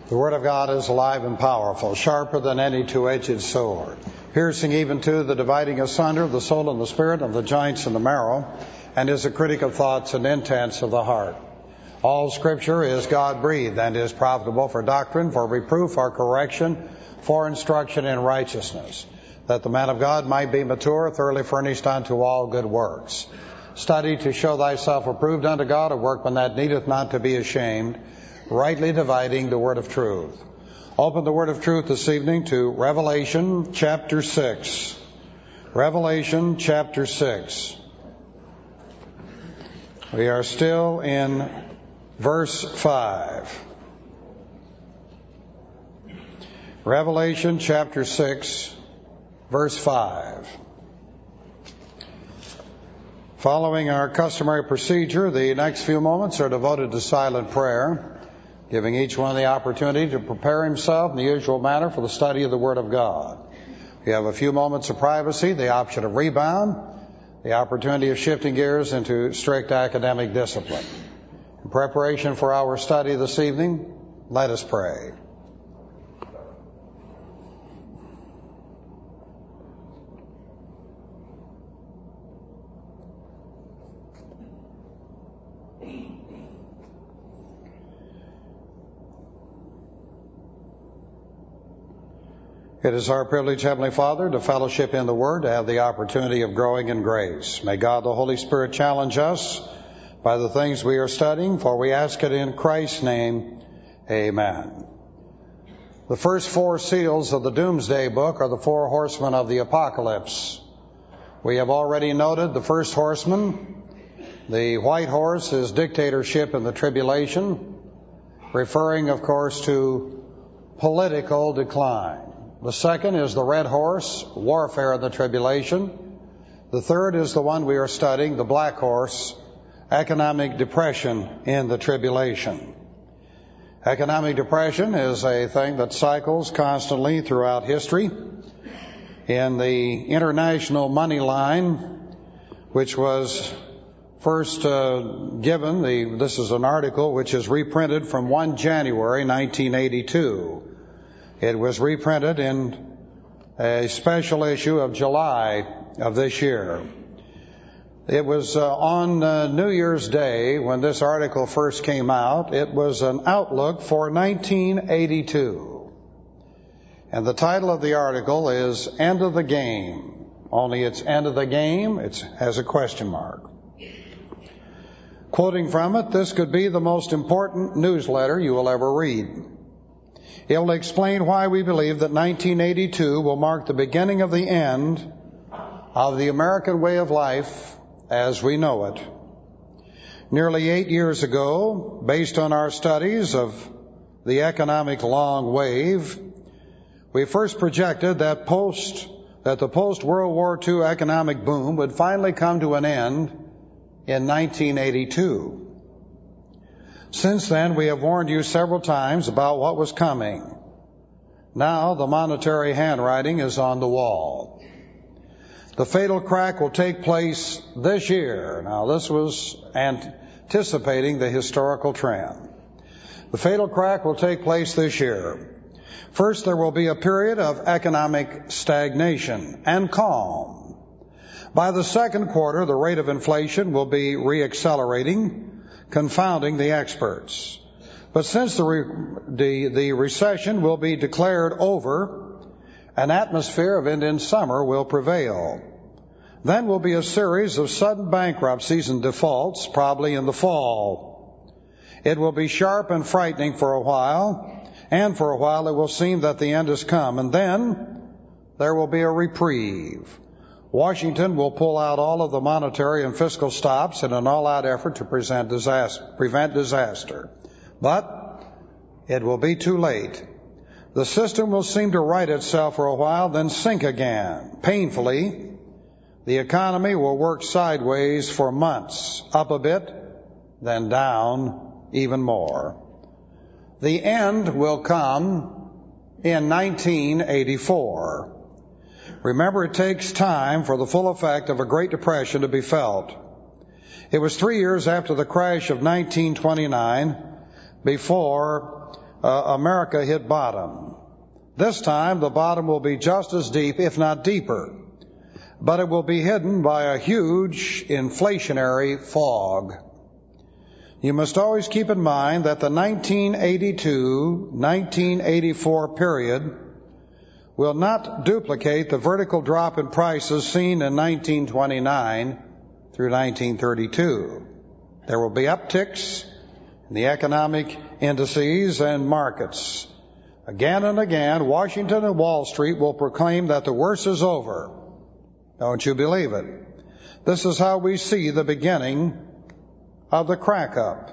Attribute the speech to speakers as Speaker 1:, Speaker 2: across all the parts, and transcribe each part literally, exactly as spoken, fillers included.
Speaker 1: The Word of God is alive and powerful, sharper than any two-edged sword, piercing even to the dividing asunder of the soul and the spirit, of the joints and the marrow, and is a critic of thoughts and intents of the heart. All Scripture is God-breathed and is profitable for doctrine, for reproof, for correction, for instruction in righteousness, that the man of God might be mature, thoroughly furnished unto all good works. Study to show thyself approved unto God, a workman that needeth not to be ashamed, rightly dividing the word of truth. Open the word of truth this evening to Revelation chapter six. Revelation chapter six. We are still in verse five. Revelation chapter six, verse five. Following our customary procedure, the next few moments are devoted to silent prayer, giving each one the opportunity to prepare himself in the usual manner for the study of the Word of God. We have a few moments of privacy, the option of rebound, the opportunity of shifting gears into strict academic discipline. In preparation for our study this evening, let us pray. It is our privilege, Heavenly Father, to fellowship in the Word, to have the opportunity of growing in grace. May God the Holy Spirit challenge us by the things we are studying, for we ask it in Christ's name. Amen. The first four seals of the Doomsday Book are the four horsemen of the apocalypse. We have already noted the first horseman. The white horse is dictatorship in the tribulation, referring, of course, to political decline. The second is the red horse, warfare in the tribulation. The third is the one we are studying, the black horse, economic depression in the tribulation. Economic depression is a thing that cycles constantly throughout history. In the international money line, which was first uh, given, the, this is an article which is reprinted from the first of January nineteen eighty-two. It was reprinted in a special issue of July of this year. It was uh, on uh, New Year's Day when this article first came out. It was an outlook for nineteen eighty-two. And the title of the article is End of the Game. Only it's End of the Game, it has a question mark. Quoting from it, this could be the most important newsletter you will ever read. It will explain why we believe that nineteen eighty-two will mark the beginning of the end of the American way of life as we know it. Nearly eight years ago, based on our studies of the economic long wave, we first projected that post that the post-World War Two economic boom would finally come to an end in nineteen eighty-two. Since then, we have warned you several times about what was coming. Now, the monetary handwriting is on the wall. The fatal crack will take place this year. Now, this was anticipating the historical trend. The fatal crack will take place this year. First, there will be a period of economic stagnation and calm. By the second quarter, the rate of inflation will be reaccelerating, confounding the experts. But since the, re- the, the recession will be declared over, an atmosphere of Indian summer will prevail. Then will be a series of sudden bankruptcies and defaults, probably in the fall. It will be sharp and frightening for a while, and for a while it will seem that the end has come. And then there will be a reprieve. Washington will pull out all of the monetary and fiscal stops in an all-out effort to present disaster, prevent disaster. But it will be too late. The system will seem to right itself for a while, then sink again. Painfully, the economy will work sideways for months, up a bit, then down even more. The end will come in nineteen eighty-four. Remember, it takes time for the full effect of a Great Depression to be felt. It was three years after the crash of nineteen twenty-nine before uh, America hit bottom. This time, the bottom will be just as deep, if not deeper, but it will be hidden by a huge inflationary fog. You must always keep in mind that the nineteen eighty-two nineteen eighty-four period will not duplicate the vertical drop in prices seen in nineteen twenty-nine through nineteen thirty-two. There will be upticks in the economic indices and markets. Again and again, Washington and Wall Street will proclaim that the worst is over. Don't you believe it? This is how we see the beginning of the crack-up.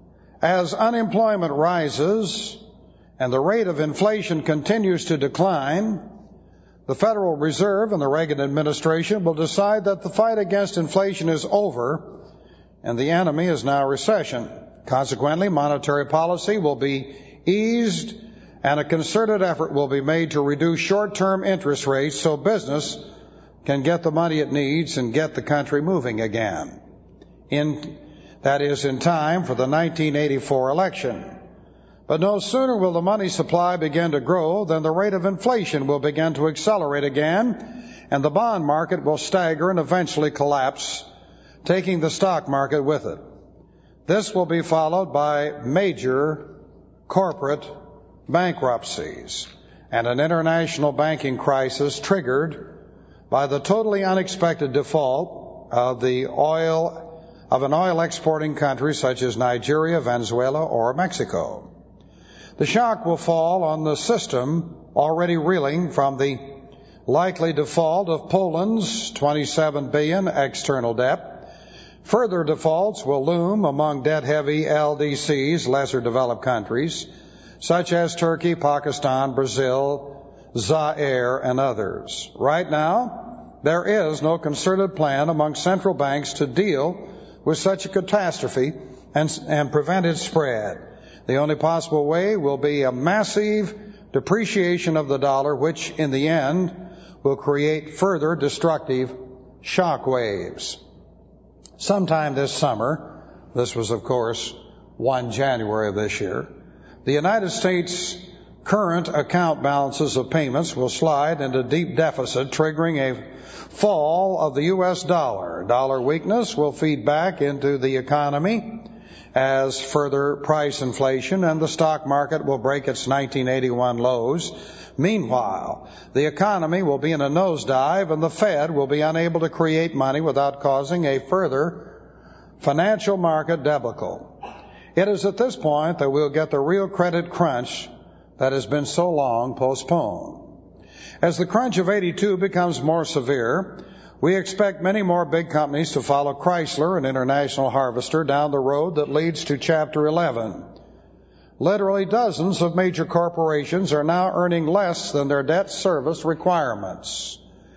Speaker 1: As unemployment rises and the rate of inflation continues to decline, the Federal Reserve and the Reagan administration will decide that the fight against inflation is over and the enemy is now recession. Consequently, monetary policy will be eased and a concerted effort will be made to reduce short-term interest rates so business can get the money it needs and get the country moving again. In, that is, in time for the nineteen eighty-four election. But no sooner will the money supply begin to grow than the rate of inflation will begin to accelerate again, and the bond market will stagger and eventually collapse, taking the stock market with it. This will be followed by major corporate bankruptcies and an international banking crisis triggered by the totally unexpected default of the oil of an oil exporting country such as Nigeria, Venezuela, or Mexico. The shock will fall on the system already reeling from the likely default of Poland's twenty-seven billion dollars external debt. Further defaults will loom among debt-heavy L D Cs, lesser developed countries, such as Turkey, Pakistan, Brazil, Zaire, and others. Right now, there is no concerted plan among central banks to deal with such a catastrophe and, and prevent its spread. The only possible way will be a massive depreciation of the dollar, which in the end will create further destructive shock waves. Sometime this summer, this was of course the first of January of this year, the United States current account balances of payments will slide into deep deficit, triggering a fall of the U S dollar. Dollar weakness will feed back into the economy as further price inflation, and the stock market will break its nineteen eighty-one lows. Meanwhile, the economy will be in a nosedive, and the Fed will be unable to create money without causing a further financial market debacle. It is at this point that we'll get the real credit crunch that has been so long postponed. As the crunch of eighty-two becomes more severe, we expect many more big companies to follow Chrysler and International Harvester down the road that leads to Chapter eleven. Literally dozens of major corporations are now earning less than their debt service requirements,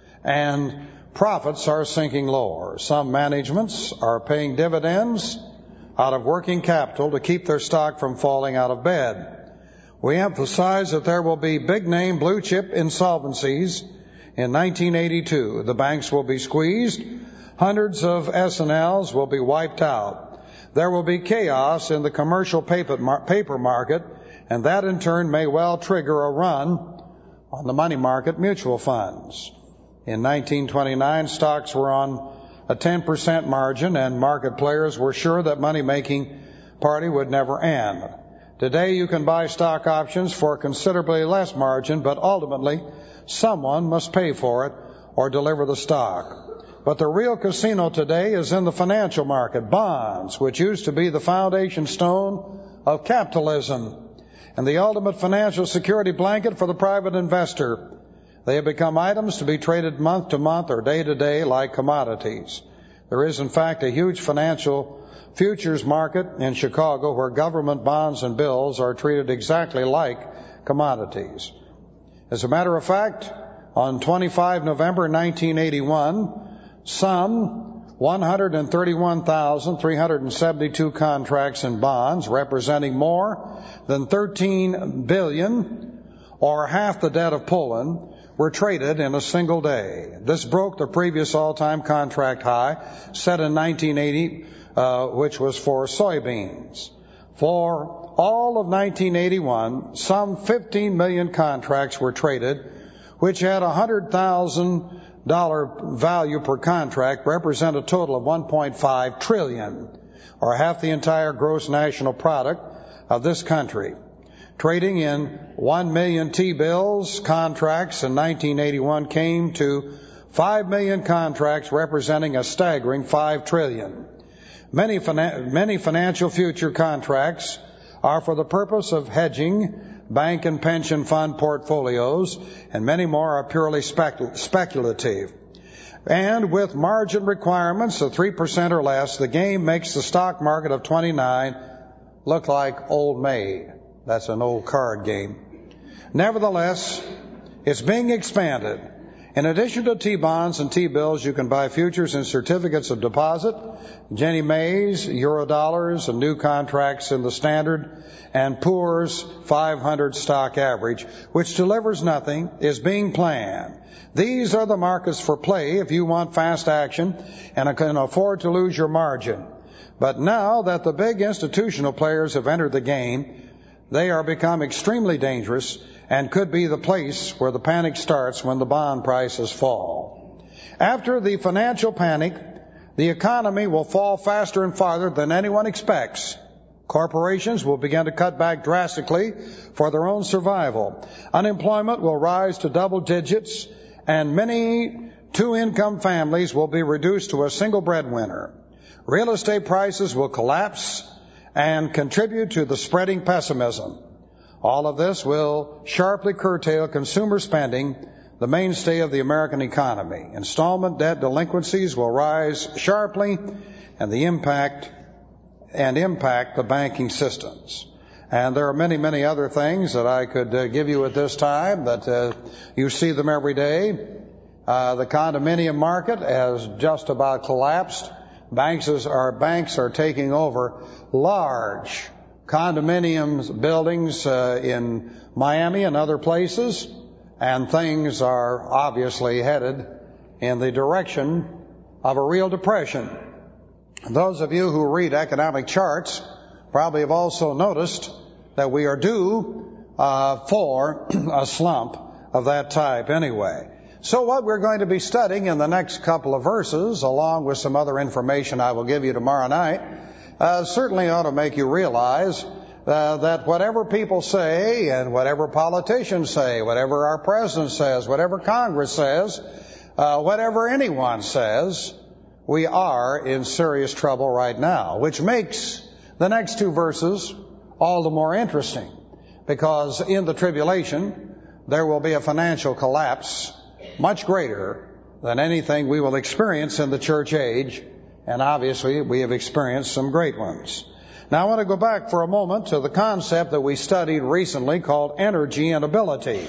Speaker 1: and profits are sinking lower. Some managements are paying dividends out of working capital to keep their stock from falling out of bed. We emphasize that there will be big-name blue-chip insolvencies in nineteen eighty-two. The banks will be squeezed. Hundreds of S and Ls will be wiped out. There will be chaos in the commercial paper market, and that in turn may well trigger a run on the money market mutual funds. In nineteen twenty-nine, stocks were on a ten percent margin, and market players were sure that money-making party would never end. Today you can buy stock options for considerably less margin, but ultimately someone must pay for it or deliver the stock. But the real casino today is in the financial market. Bonds, which used to be the foundation stone of capitalism and the ultimate financial security blanket for the private investor. They have become items to be traded month to month or day to day like commodities. There is in fact a huge financial futures market in Chicago where government bonds and bills are treated exactly like commodities. As a matter of fact, on the twenty-fifth of November nineteen eighty-one, some one hundred thirty-one thousand three hundred seventy-two contracts in bonds representing more than thirteen billion dollars or half the debt of Poland were traded in a single day. This broke the previous all-time contract high set in nineteen eighty, uh, which was for soybeans. For all of nineteen eighty-one, some fifteen million contracts were traded, which had a one hundred thousand dollars value per contract, represent a total of one point five trillion dollars, or half the entire gross national product of this country. Trading in one million T-bills contracts in nineteen eighty-one came to five million contracts, representing a staggering five trillion dollars. Many, many financial future contracts are for the purpose of hedging bank and pension fund portfolios, and many more are purely specul- speculative. And with margin requirements of three percent or less, the game makes the stock market of twenty-nine look like Old Maid. That's an old card game. Nevertheless, it's being expanded. In addition to T-bonds and T-bills, you can buy futures and certificates of deposit, Ginnie Maes, Eurodollars, and new contracts in the Standard and Poor's five hundred stock average, which delivers nothing, is being planned. These are the markets for play if you want fast action and can afford to lose your margin. But now that the big institutional players have entered the game, they are become extremely dangerous and could be the place where the panic starts when the bond prices fall. After the financial panic, the economy will fall faster and farther than anyone expects. Corporations will begin to cut back drastically for their own survival. Unemployment will rise to double digits, and many two-income families will be reduced to a single breadwinner. Real estate prices will collapse and contribute to the spreading pessimism. All of this will sharply curtail consumer spending, the mainstay of the American economy. Installment debt delinquencies will rise sharply and the impact and impact the banking systems. And there are many, many other things that I could uh, give you at this time, that uh, you see them every day. Uh, the condominium market has just about collapsed. Banks are, banks are taking over large condominium buildings uh, in Miami and other places, and things are obviously headed in the direction of a real depression. Those of you who read economic charts probably have also noticed that we are due uh, for a slump of that type anyway. So what we're going to be studying in the next couple of verses, along with some other information I will give you tomorrow night, uh, certainly ought to make you realize uh, that whatever people say and whatever politicians say, whatever our president says, whatever Congress says, uh, whatever anyone says, we are in serious trouble right now, which makes the next two verses all the more interesting, because in the tribulation there will be a financial collapse much greater than anything we will experience in the church age, and obviously we have experienced some great ones. Now I want to go back for a moment to the concept that we studied recently called energy and ability.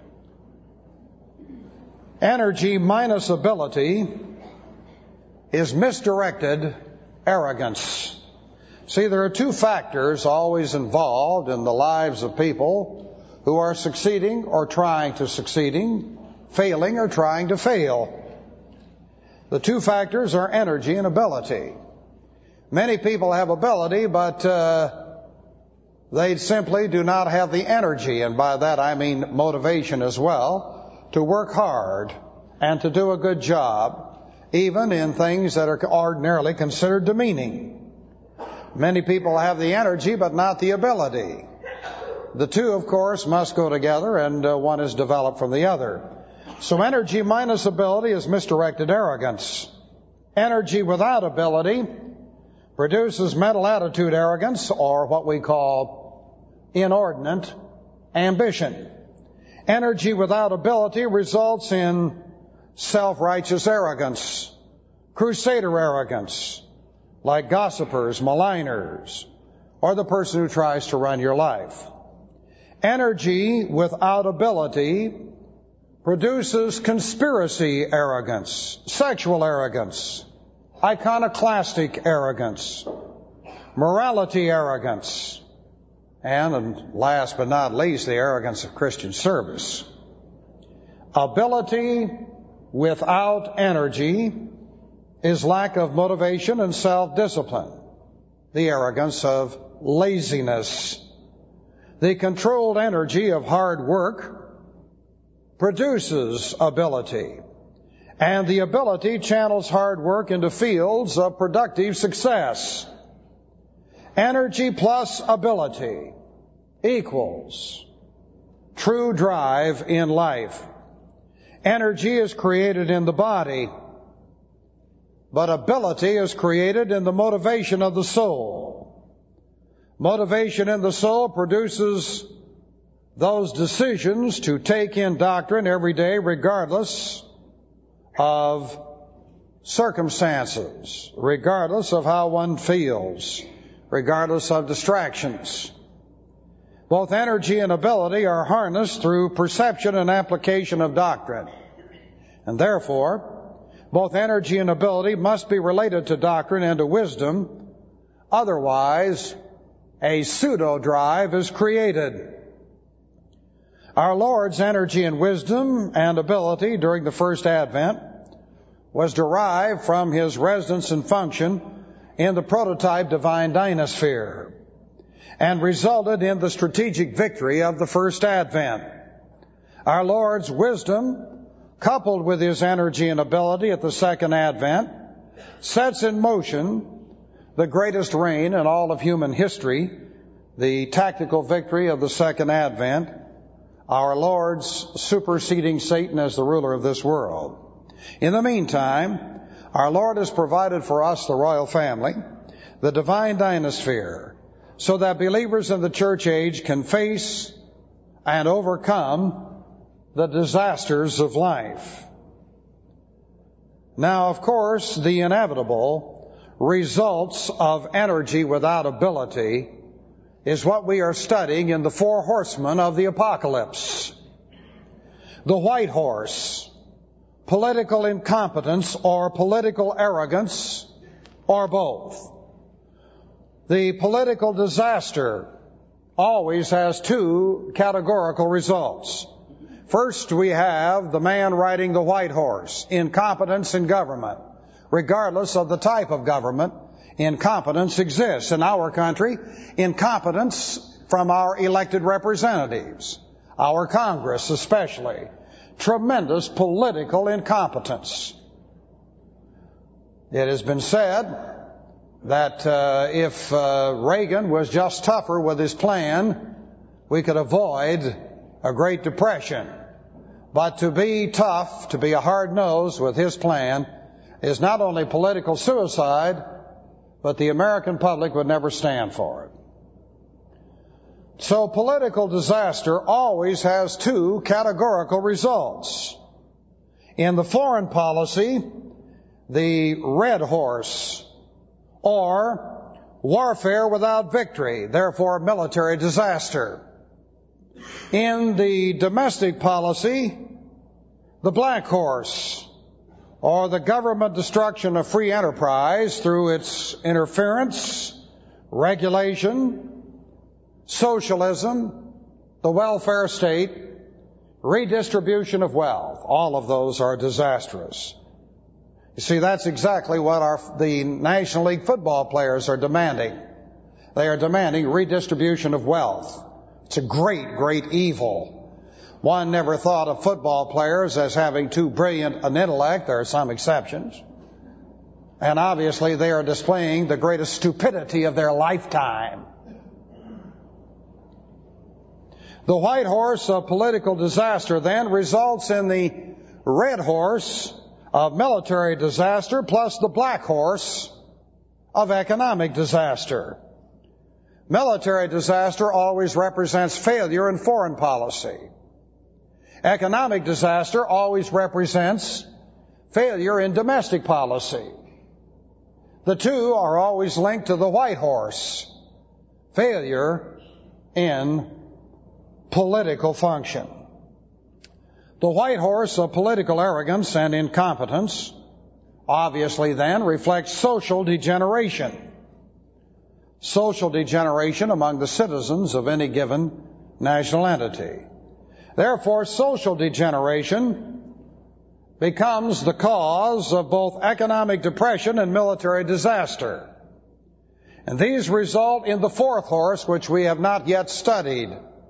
Speaker 1: Energy minus ability is misdirected arrogance. See, there are two factors always involved in the lives of people who are succeeding or trying to succeeding, failing or trying to fail. The two factors are energy and ability. Many people have ability, but uh, they simply do not have the energy, and by that I mean motivation as well, to work hard and to do a good job, even in things that are ordinarily considered demeaning. Many people have the energy, but not the ability. The two, of course, must go together, and uh, one is developed from the other. So energy minus ability is misdirected arrogance. Energy without ability produces mental attitude arrogance, or what we call inordinate ambition. Energy without ability results in self-righteous arrogance, crusader arrogance, like gossipers, maligners, or the person who tries to run your life. Energy without ability produces conspiracy arrogance, sexual arrogance, iconoclastic arrogance, morality arrogance, and, and last but not least, the arrogance of Christian service. Ability without energy is lack of motivation and self-discipline, the arrogance of laziness The controlled energy of hard work produces ability, and the ability channels hard work into fields of productive success. Energy plus ability equals true drive in life. Energy is created in the body, but ability is created in the motivation of the soul. Motivation in the soul produces those decisions to take in doctrine every day regardless of circumstances, regardless of how one feels, regardless of distractions. Both energy and ability are harnessed through perception and application of doctrine. And therefore, both energy and ability must be related to doctrine and to wisdom. Otherwise, a pseudo-drive is created. Our Lord's energy and wisdom and ability during the first advent was derived from His residence and function in the prototype divine dynasphere, and resulted in the strategic victory of the first advent. Our Lord's wisdom, coupled with His energy and ability at the second advent, sets in motion the greatest reign in all of human history, the tactical victory of the second advent, our Lord's superseding Satan as the ruler of this world. In the meantime, our Lord has provided for us the royal family, the divine dynasphere, so that believers in the church age can face and overcome the disasters of life. Now, of course, the inevitable results of energy without ability is what we are studying in the four horsemen of the apocalypse. The white horse, political incompetence or political arrogance, or both. The political disaster always has two categorical results. First, we have the man riding the white horse, incompetence in government. Regardless of the type of government, incompetence exists. In our country, incompetence from our elected representatives, our Congress especially. Tremendous political incompetence. It has been said that uh, if uh, Reagan was just tougher with his plan, we could avoid a Great Depression. But to be tough, to be a hard-nose with his plan, is not only political suicide, but the American public would never stand for it. So political disaster always has two categorical results. In the foreign policy, the red horse, or warfare without victory, therefore military disaster. In the domestic policy, the black horse, or the government destruction of free enterprise through its interference, regulation, socialism, the welfare state, redistribution of wealth. All of those are disastrous. You see, that's exactly what our, the National League football players are demanding. They are demanding redistribution of wealth. It's a great, great evil. One never thought of football players as having too brilliant an intellect. There are some exceptions. And obviously they are displaying the greatest stupidity of their lifetime. The white horse of political disaster then results in the red horse of military disaster plus the black horse of economic disaster. Military disaster always represents failure in foreign policy. Economic disaster always represents failure in domestic policy. The two are always linked to the white horse, failure in political function. The white horse of political arrogance and incompetence obviously then reflects social degeneration. Social degeneration among the citizens of any given national entity. Therefore, social degeneration becomes the cause of both economic depression and military disaster. And these result in the fourth horse, which we have not yet studied,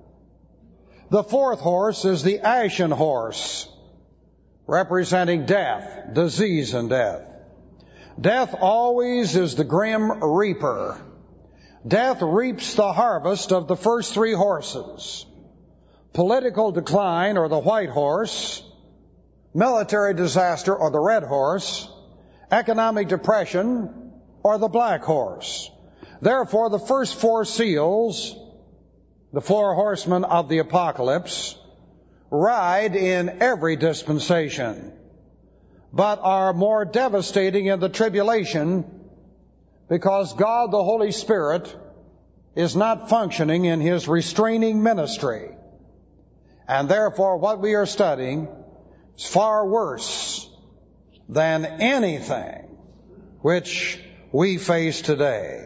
Speaker 1: The fourth horse is the ashen horse, representing death, disease and death. Death always is the grim reaper. Death reaps the harvest of the first three horses. Political decline, or the white horse. Military disaster, or the red horse. Economic depression, or the black horse. Therefore, the first four seals, the four horsemen of the apocalypse, ride in every dispensation, but are more devastating in the tribulation because God the Holy Spirit is not functioning in His restraining ministry. And therefore what we are studying is far worse than anything which we face today.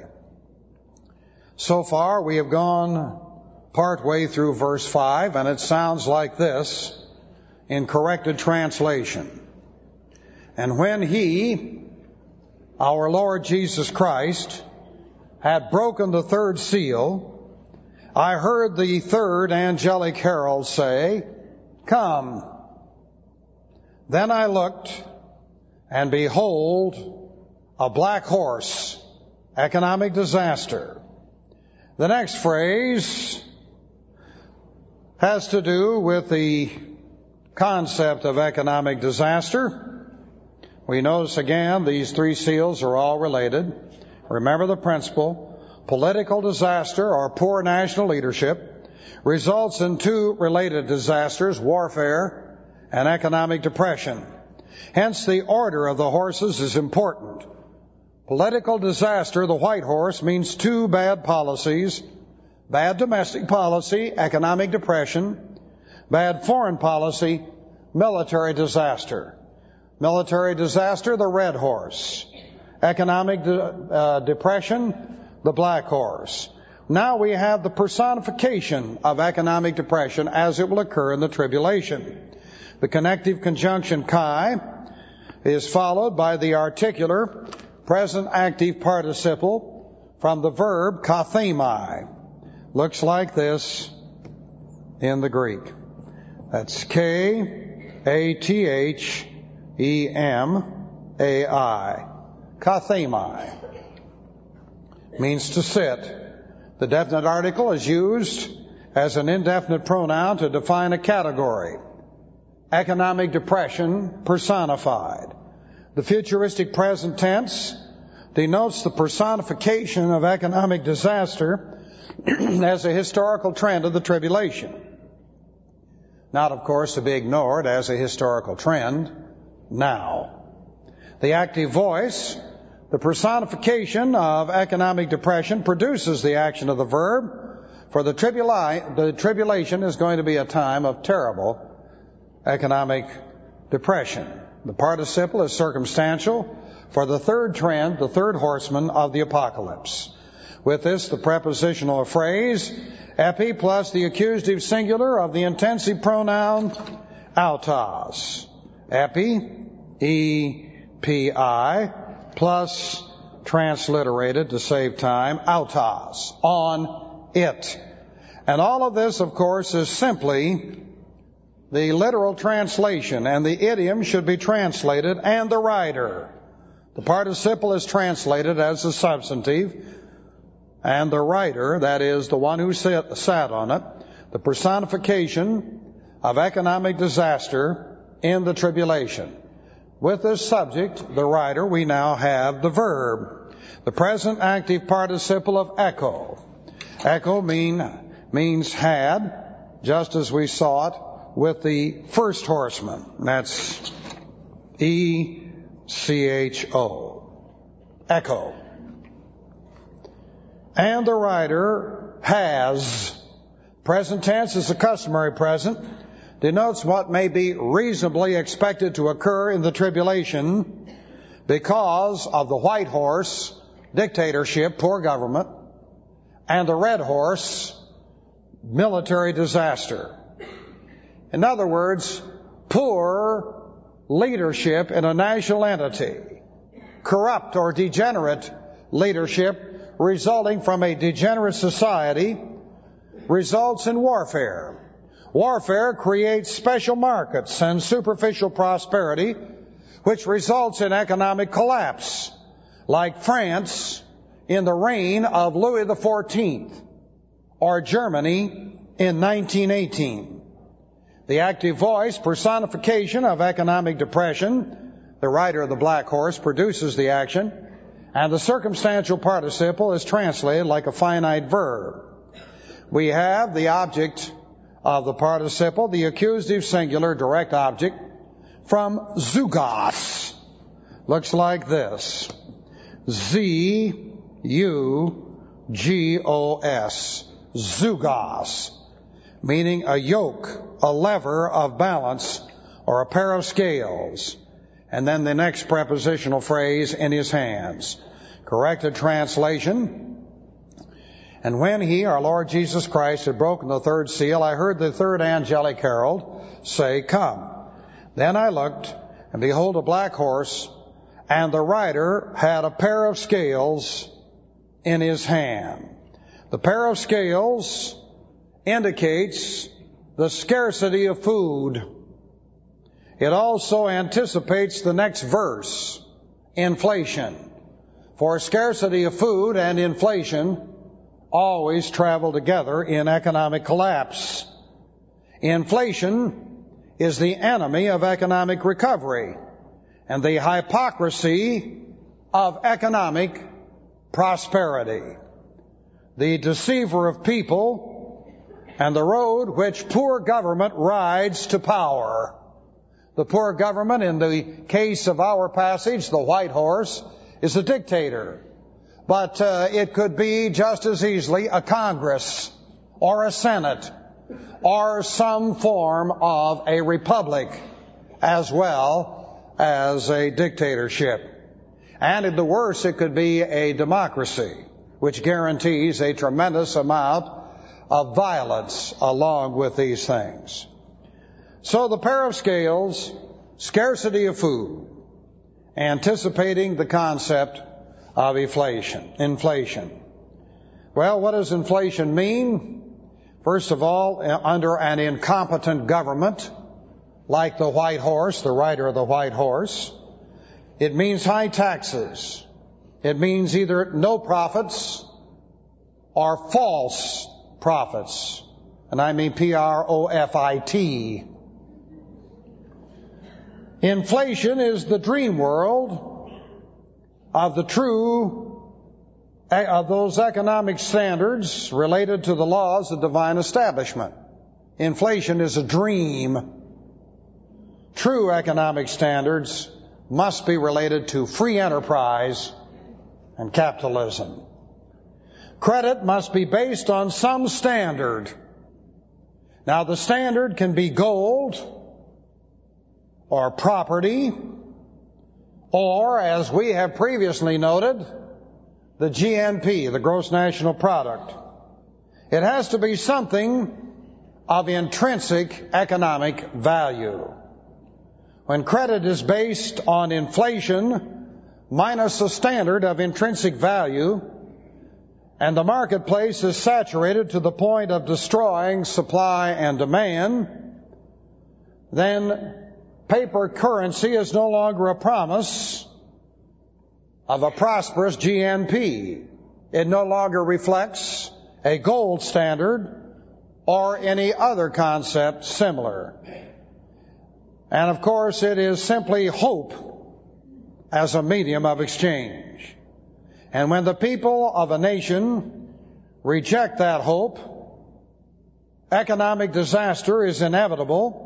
Speaker 1: So far we have gone part way through verse five, and it sounds like this in corrected translation. And when He, our Lord Jesus Christ, had broken the third seal, I heard the third angelic herald say, "Come." Then I looked, and behold, a black horse, economic disaster. The next phrase has to do with the concept of economic disaster. We notice again these three seals are all related. Remember the principle. Political disaster, or poor national leadership, results in two related disasters, warfare and economic depression. Hence the order of the horses is important. Political disaster, the white horse, means two bad policies. Bad domestic policy, economic depression. Bad foreign policy, military disaster. Military disaster, the red horse. Economic de- uh, depression, the black horse. Now we have the personification of economic depression as it will occur in the tribulation. The connective conjunction chi is followed by the articular present active participle from the verb kathemi. Looks like this in the Greek. That's K A T H E M A I. Kathemi. Means to sit. The definite article is used as an indefinite pronoun to define a category. Economic depression personified. The futuristic present tense denotes the personification of economic disaster as a historical trend of the tribulation. Not, of course, to be ignored as a historical trend now. The active voice, the personification of economic depression, produces the action of the verb, for the, tribula- the tribulation is going to be a time of terrible economic depression. The participle is circumstantial for the third trend, the third horseman of the apocalypse. With this, the prepositional phrase, epi, plus the accusative singular of the intensive pronoun autos. Epi, E P I, plus, transliterated to save time, autos, on it. And all of this, of course, is simply the literal translation, and the idiom should be translated, and the rider. The participle is translated as the substantive, and the rider, that is, the one who sit, sat on it, the personification of economic disaster in the tribulation. With this subject, the rider, we now have the verb, the present active participle of echo. Echo mean, means had, just as we saw it with the first horseman. That's E C H O. Echo. And the rider has. Present tense is the customary present. Denotes what may be reasonably expected to occur in the tribulation because of the white horse, dictatorship, poor government, and the red horse, military disaster. In other words, poor leadership in a national entity, corrupt or degenerate leadership resulting from a degenerate society results in warfare. Warfare creates special markets and superficial prosperity, which results in economic collapse, like France in the reign of Louis the fourteenth, or Germany in nineteen eighteen. The active voice personification of economic depression, the rider of the black horse, produces the action, and the circumstantial participle is translated like a finite verb. We have the object of the participle, the accusative singular direct object, from zugos. Looks like this. Z U G O S. Zugos. Meaning a yoke, a lever of balance, or a pair of scales. And then the next prepositional phrase, in his hands. Corrected translation. And when he, our Lord Jesus Christ, had broken the third seal, I heard the third angelic herald say, Come. Then I looked, and behold, a black horse, and the rider had a pair of scales in his hand. The pair of scales indicates the scarcity of food. It also anticipates the next verse, inflation. For scarcity of food and inflation always travel together in economic collapse. Inflation is the enemy of economic recovery and the hypocrisy of economic prosperity. The deceiver of people and the road which poor government rides to power. The poor government, in the case of our passage, the white horse, is a dictator. But uh, it could be just as easily a Congress or a Senate or some form of a republic as well as a dictatorship. And at the worst, it could be a democracy, which guarantees a tremendous amount of violence along with these things. So the pair of scales, scarcity of food, anticipating the concept of inflation. Inflation. Well, what does inflation mean? First of all, under an incompetent government, like the white horse, the rider of the white horse, it means high taxes. It means either no profits or false profits. And I mean P R O F I T. Inflation is the dream world of the true, of those economic standards related to the laws of divine establishment. Inflation is a dream. True economic standards must be related to free enterprise and capitalism. Credit must be based on some standard. Now, the standard can be gold or property, or, as we have previously noted, the G N P, the gross national product. It has to be something of intrinsic economic value. When credit is based on inflation minus a standard of intrinsic value, and the marketplace is saturated to the point of destroying supply and demand, then paper currency is no longer a promise of a prosperous G N P. It no longer reflects a gold standard or any other concept similar. And of course, it is simply hope as a medium of exchange. And when the people of a nation reject that hope, economic disaster is inevitable,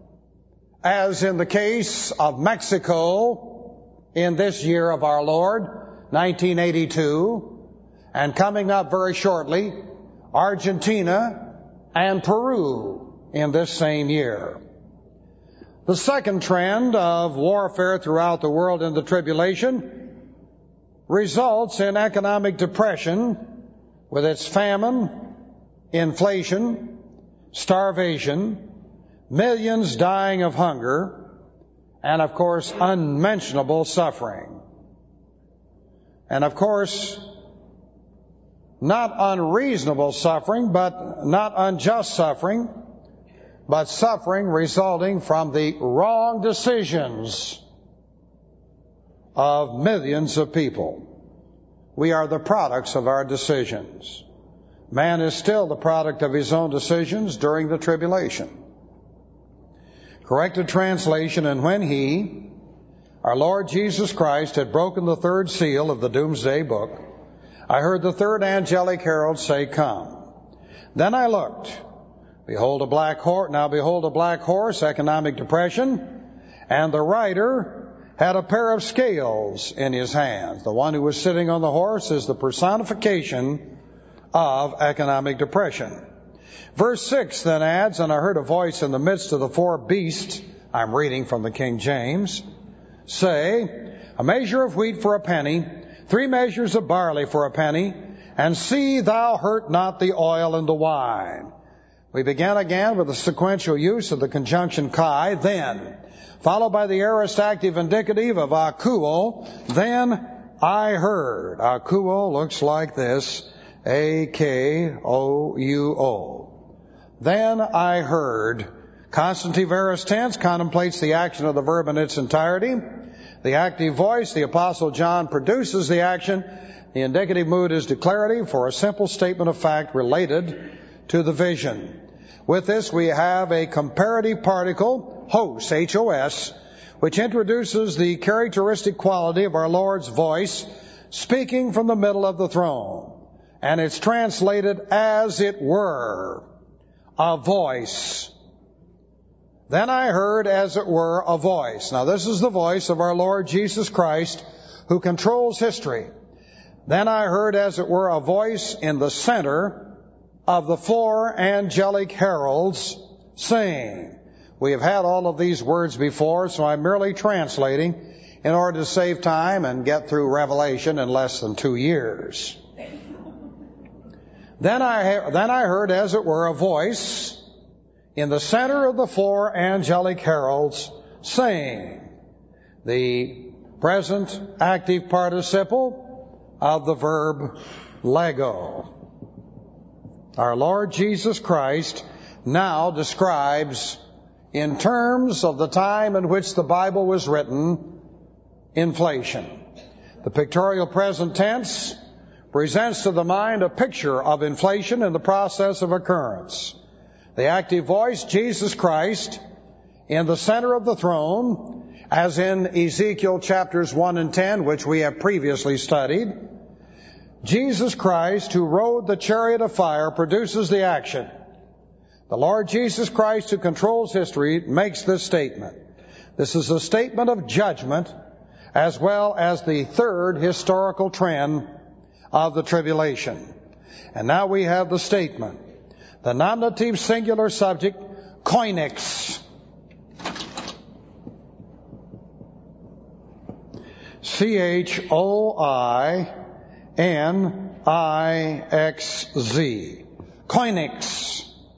Speaker 1: as in the case of Mexico in this year of our Lord, nineteen eighty-two, and coming up very shortly, Argentina and Peru in this same year. The second trend of warfare throughout the world in the tribulation results in economic depression with its famine, inflation, starvation, millions dying of hunger, and of course unmentionable suffering. And of course, not unreasonable suffering, but not unjust suffering, but suffering resulting from the wrong decisions of millions of people. We are the products of our decisions. Man is still the product of his own decisions during the tribulation. Corrected translation, and when he, our Lord Jesus Christ, had broken the third seal of the doomsday book, I heard the third angelic herald say, Come. Then I looked. Behold a black horse. Now behold a black horse, economic depression, and the rider had a pair of scales in his hands. The one who was sitting on the horse is the personification of economic depression. Verse six then adds, And I heard a voice in the midst of the four beasts, I'm reading from the King James, say, A measure of wheat for a penny, three measures of barley for a penny, and see thou hurt not the oil and the wine. We began again with the sequential use of the conjunction kai, then, followed by the aorist active indicative of akuo, then I heard. Akuo looks like this, A K O U O. Then I heard. Constantive aorist tense contemplates the action of the verb in its entirety. The active voice, the Apostle John, produces the action. The indicative mood is declarative for a simple statement of fact related to the vision. With this, we have a comparative particle, hos, H O S, which introduces the characteristic quality of our Lord's voice speaking from the middle of the throne. And it's translated as it were, a voice. Then I heard as it were a voice. Now this is the voice of our Lord Jesus Christ who controls history. Then I heard as it were a voice in the center of the four angelic heralds saying. We have had all of these words before, so I'm merely translating in order to save time and get through Revelation in less than two years. Then I, then I heard as it were a voice in the center of the four angelic heralds saying, the present active participle of the verb lego. Our Lord Jesus Christ now describes, in terms of the time in which the Bible was written, inflation. The pictorial present tense presents to the mind a picture of inflation in the process of occurrence. The active voice, Jesus Christ, in the center of the throne, as in Ezekiel chapters one and ten, which we have previously studied. Jesus Christ, who rode the chariot of fire, produces the action. The Lord Jesus Christ, who controls history, makes this statement. This is a statement of judgment, as well as the third historical trend of the tribulation. And now we have the statement. The nominative singular subject, koinex. C H O I N I X Z. Koinex.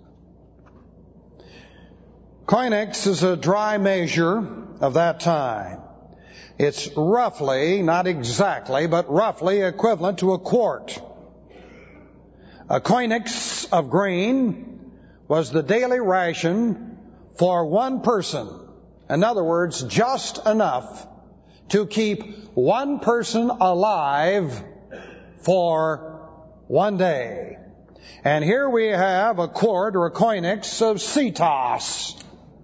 Speaker 1: Koinex is a dry measure of that time. It's roughly, not exactly, but roughly equivalent to a quart. A koinex of grain was the daily ration for one person. In other words, just enough to keep one person alive for one day. And here we have a quart or a koinex of sitos.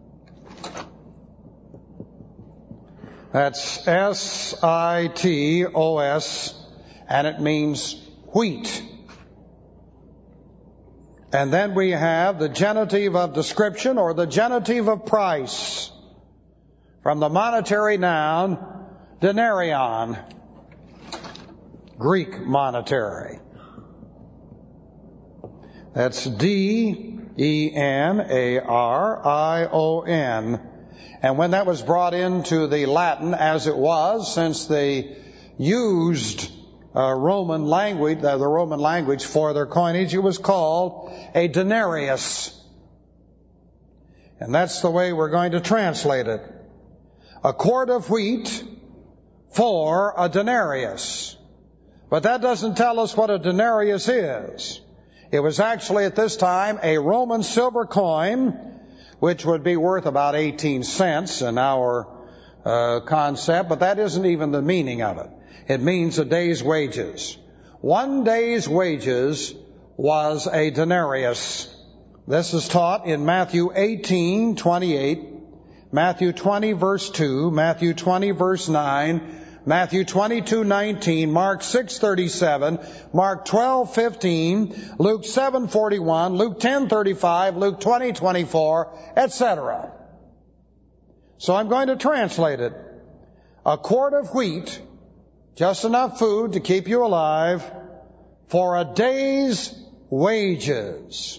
Speaker 1: That's S I T O S, and it means wheat. And then we have the genitive of description or the genitive of price from the monetary noun denarion, Greek monetary. That's D E N A R I O N. And when that was brought into the Latin, as it was, since they used uh, Roman language, uh, the Roman language for their coinage, it was called a denarius. And that's the way we're going to translate it. A quart of wheat for a denarius. But that doesn't tell us what a denarius is. It was actually at this time a Roman silver coin which would be worth about eighteen cents in our uh, concept, but that isn't even the meaning of it. It means a day's wages. One day's wages was a denarius. This is taught in Matthew eighteen twenty-eight, Matthew twenty verse two, Matthew twenty verse nine, Matthew twenty-two nineteen, Mark six thirty-seven, Mark twelve fifteen, Luke seven forty-one, Luke ten thirty-five, Luke twenty twenty-four, et cetera. So I'm going to translate it. A quart of wheat, just enough food to keep you alive for a day's wages.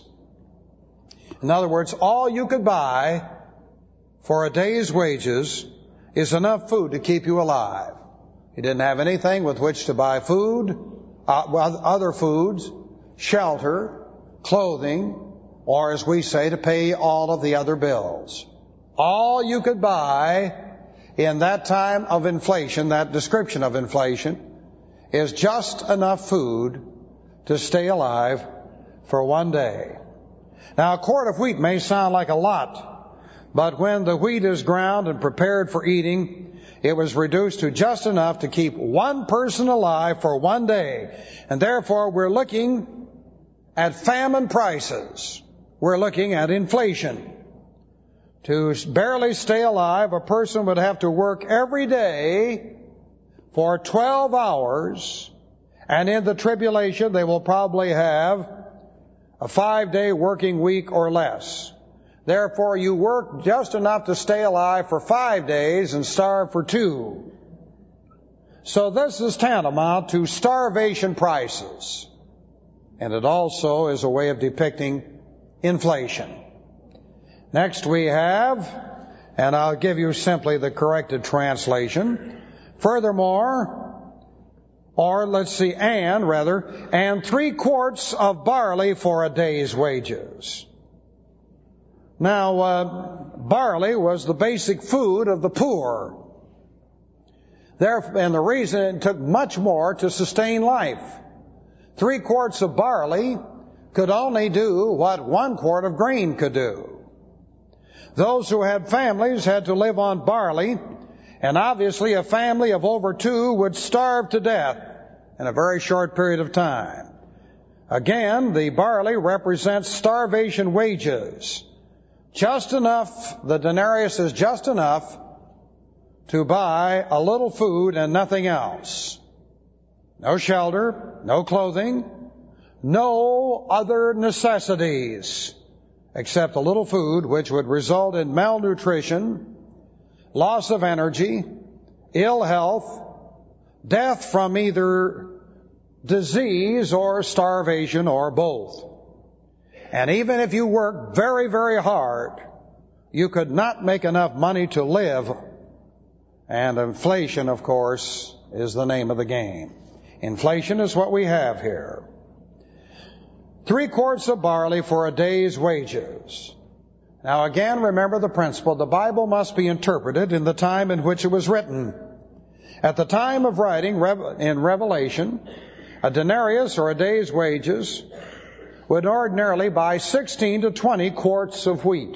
Speaker 1: In other words, all you could buy for a day's wages is enough food to keep you alive. You didn't have anything with which to buy food, uh, other foods, shelter, clothing, or as we say, to pay all of the other bills. All you could buy in that time of inflation, that description of inflation, is just enough food to stay alive for one day. Now, a quart of wheat may sound like a lot, but when the wheat is ground and prepared for eating, it was reduced to just enough to keep one person alive for one day. And therefore, we're looking at famine prices. We're looking at inflation. To barely stay alive, a person would have to work every day for twelve hours, and in the tribulation they will probably have a five-day working week or less. Therefore, you work just enough to stay alive for five days and starve for two. So this is tantamount to starvation prices. And it also is a way of depicting inflation. Next we have, and I'll give you simply the corrected translation, furthermore, or let's see, and rather, and three quarts of barley for a day's wages. Now, uh, barley was the basic food of the poor. Therefore, and the reason it took much more to sustain life. Three quarts of barley could only do what one quart of grain could do. Those who had families had to live on barley, and obviously a family of over two would starve to death in a very short period of time. Again, the barley represents starvation wages. Just enough, the denarius is just enough to buy a little food and nothing else. No shelter, no clothing, no other necessities except a little food, which would result in malnutrition, loss of energy, ill health, death from either disease or starvation or both. And even if you worked very, very hard, you could not make enough money to live. And inflation, of course, is the name of the game. Inflation is what we have here. Three quarts of barley for a day's wages. Now again, remember the principle. The Bible must be interpreted in the time in which it was written. At the time of writing in Revelation, a denarius or a day's wages would ordinarily buy sixteen to twenty quarts of wheat.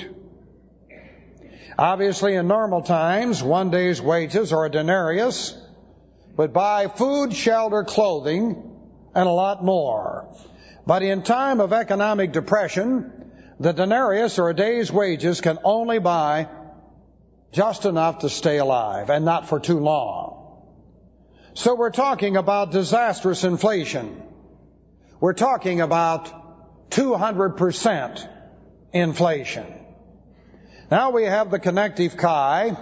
Speaker 1: Obviously, in normal times, one day's wages or a denarius would buy food, shelter, clothing, and a lot more. But in time of economic depression, the denarius or a day's wages can only buy just enough to stay alive, and not for too long. So we're talking about disastrous inflation. We're talking about two hundred percent inflation. Now we have the connective chi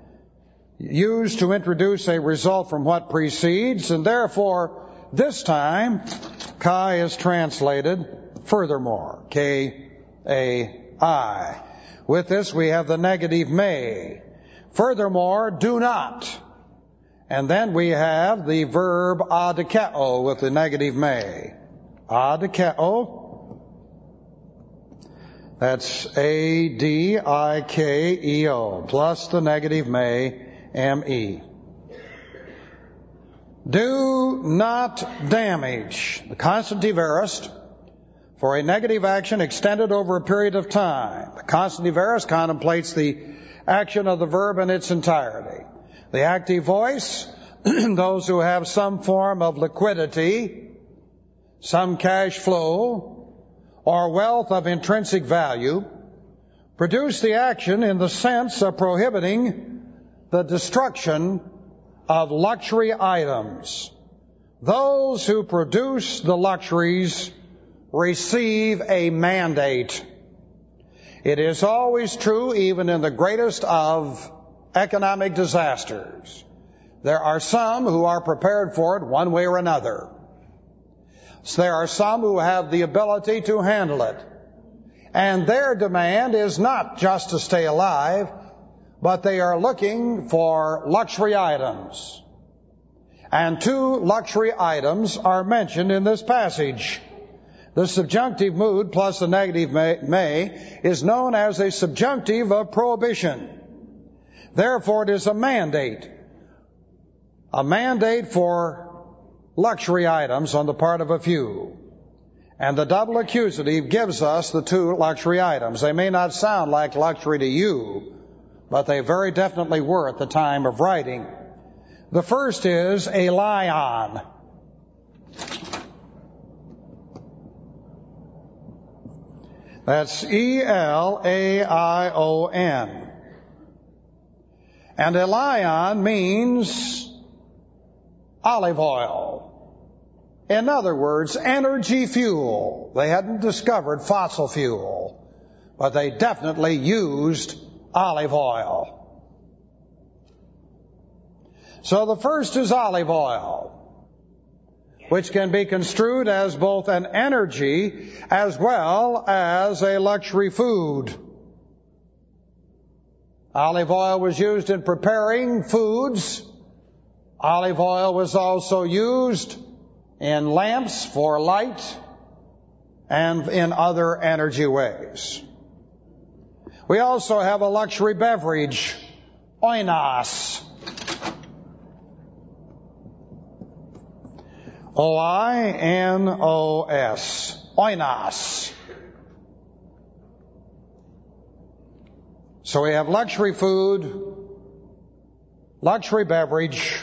Speaker 1: used to introduce a result from what precedes, and therefore this time chi is translated furthermore, K A I. With this we have the negative may. Furthermore, do not. And then we have the verb adikeo with the negative may. Adikeo. That's A D I K E O plus the negative may, M E. Do not damage. The constant aorist for a negative action extended over a period of time. The consonant aorist contemplates the action of the verb in its entirety. The active voice, those who have some form of liquidity, some cash flow, or wealth of intrinsic value, produce the action in the sense of prohibiting the destruction of luxury items. Those who produce the luxuries receive a mandate. It is always true, even in the greatest of economic disasters. There are some who are prepared for it one way or another. So there are some who have the ability to handle it. And their demand is not just to stay alive, but they are looking for luxury items. And two luxury items are mentioned in this passage. The subjunctive mood plus the negative may, may is known as a subjunctive of prohibition. Therefore, it is a mandate. A mandate for luxury items on the part of a few. And the double accusative gives us the two luxury items. They may not sound like luxury to you, but they very definitely were at the time of writing. The first is a lion. That's E L A I O N. And a lion means olive oil. In other words, energy fuel. They hadn't discovered fossil fuel, but they definitely used olive oil. So the first is olive oil, which can be construed as both an energy as well as a luxury food. Olive oil was used in preparing foods. Olive oil was also used in lamps for light and in other energy ways. We also have a luxury beverage, oinos. O I N O S. Oinos. So we have luxury food, luxury beverage,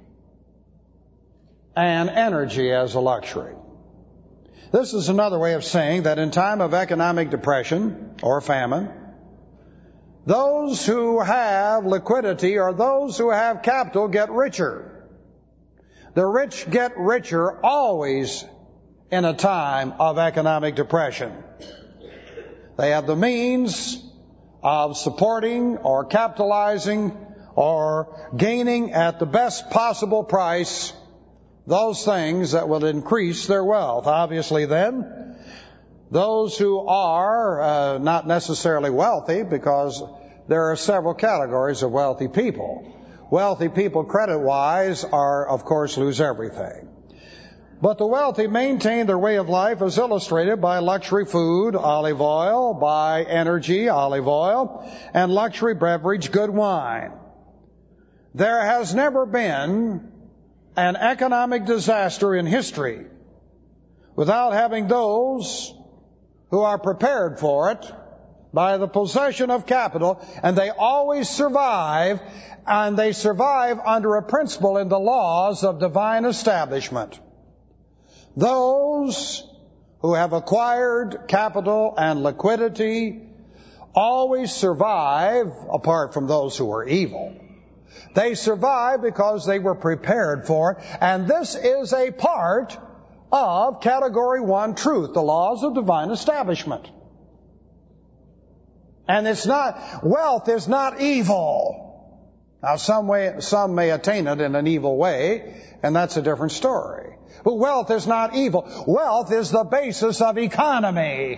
Speaker 1: and energy as a luxury. This is another way of saying that in time of economic depression or famine, those who have liquidity or those who have capital get richer. The rich get richer always in a time of economic depression. They have the means of supporting or capitalizing or gaining at the best possible price those things that will increase their wealth. Obviously then, those who are uh, not necessarily wealthy, because there are several categories of wealthy people. Wealthy people, credit-wise, are, of course, lose everything. But the wealthy maintain their way of life as illustrated by luxury food, olive oil, by energy, olive oil, and luxury beverage, good wine. There has never been an economic disaster in history without having those who are prepared for it by the possession of capital, and they always survive, and they survive under a principle in the laws of divine establishment. Those who have acquired capital and liquidity always survive, apart from those who are evil. They survive because they were prepared for it, and this is a part of Category one truth, the laws of divine establishment. And it's not, wealth is not evil. Now some way, some may attain it in an evil way, and that's a different story. But wealth is not evil. Wealth is the basis of economy.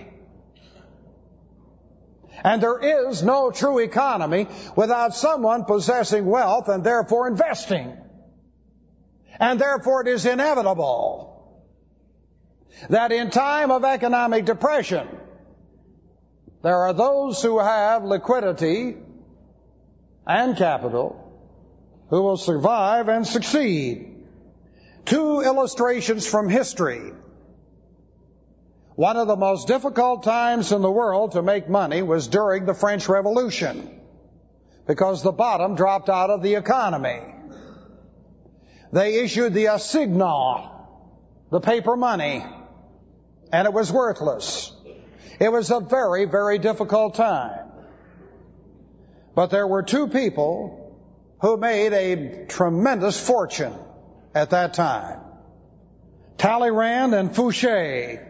Speaker 1: And there is no true economy without someone possessing wealth and therefore investing. And therefore it is inevitable that in time of economic depression, there are those who have liquidity and capital who will survive and succeed. Two illustrations from history. One of the most difficult times in the world to make money was during the French Revolution, because the bottom dropped out of the economy. They issued the assignat, the paper money, and it was worthless. It was a very, very difficult time. But there were two people who made a tremendous fortune at that time: Talleyrand and Fouché.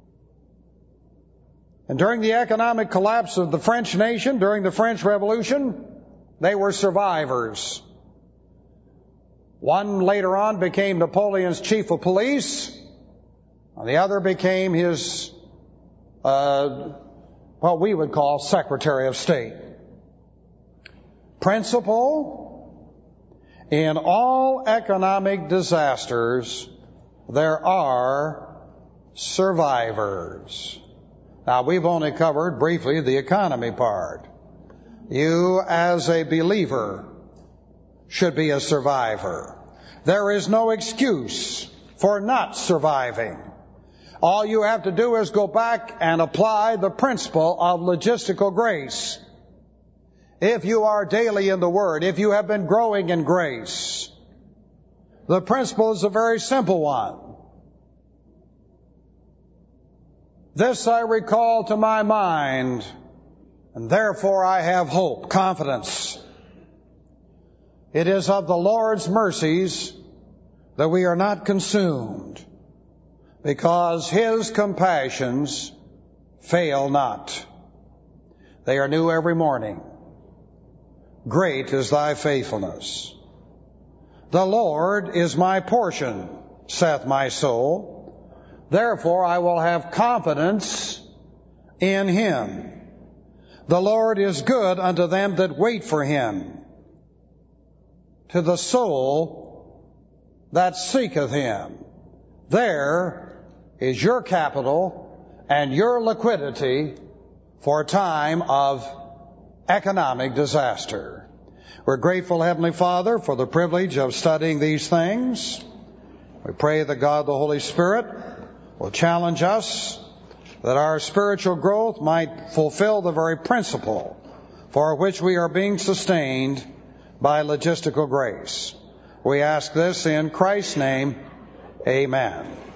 Speaker 1: And during the economic collapse of the French nation, during the French Revolution, they were survivors. One later on became Napoleon's chief of police, and the other became his, uh, what we would call Secretary of State. Principle: in all economic disasters, there are survivors. Now, we've only covered briefly the economy part. You, as a believer, should be a survivor. There is no excuse for not surviving. All you have to do is go back and apply the principle of logistical grace. If you are daily in the Word, if you have been growing in grace, the principle is a very simple one. This I recall to my mind, and therefore I have hope, confidence. It is of the Lord's mercies that we are not consumed, because His compassions fail not. They are new every morning. Great is thy faithfulness. The Lord is my portion, saith my soul. Therefore I will have confidence in Him. The Lord is good unto them that wait for Him, to the soul that seeketh Him. There is your capital and your liquidity for a time of economic disaster. We're grateful, Heavenly Father, for the privilege of studying these things. We pray that God, the Holy Spirit, will challenge us, that our spiritual growth might fulfill the very principle for which we are being sustained by logistical grace. We ask this in Christ's name. Amen.